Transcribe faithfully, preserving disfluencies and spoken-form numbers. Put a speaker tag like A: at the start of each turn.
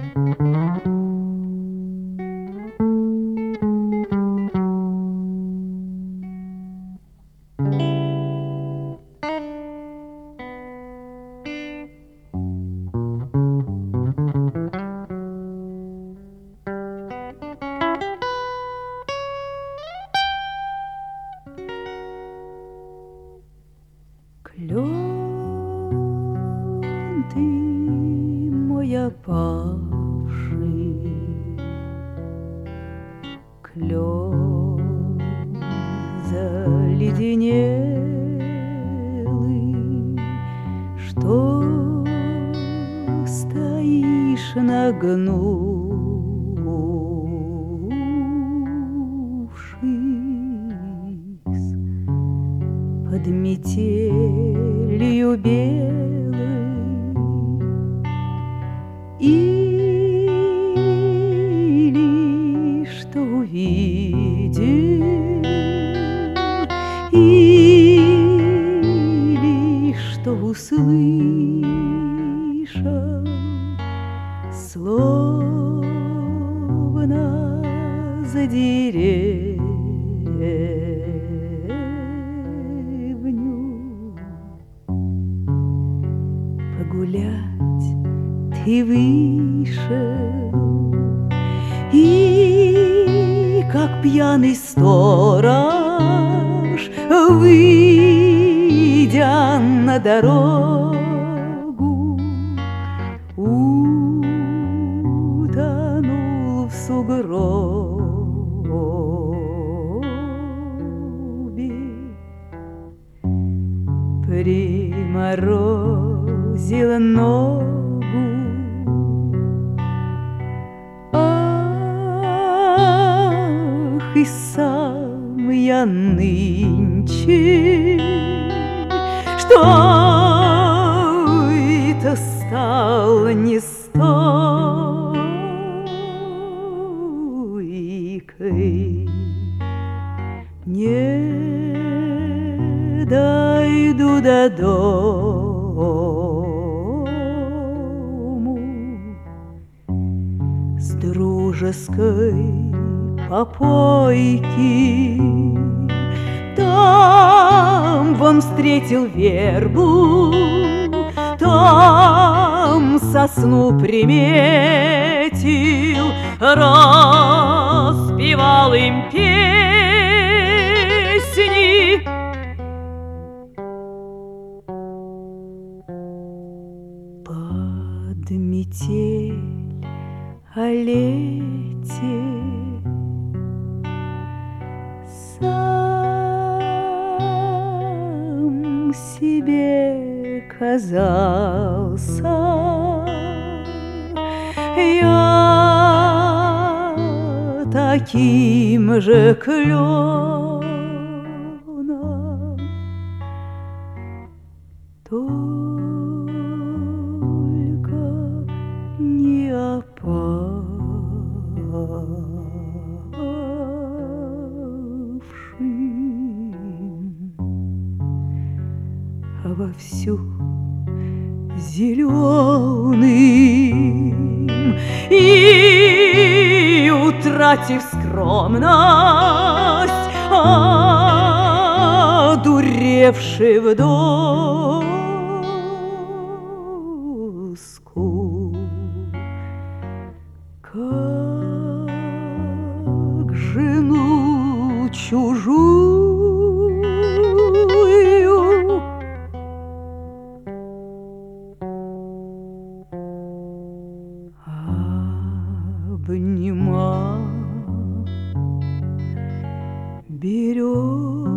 A: Клен ты мой опавший, клен заледенелый, что стоишь нагнувшись под метелью белой, или что увидел, или что услышал, словно за деревню погулять ты вышел, и как пьяный сторож, выйдя на дорогу, утонул в сугробе, приморозила ногу. Ах, и сам я нынче, что это стал не стойкой, не дойду до дому с дружеской попойки. Там вам встретил вербу, там сосну приметил, распевал им песни. Под метель о лете сам себе казался я таким же кленом, только не опавшим, а вовсю зеленым, и, утратив скромность, одуревший в доску, как жену чужую обнимал берет.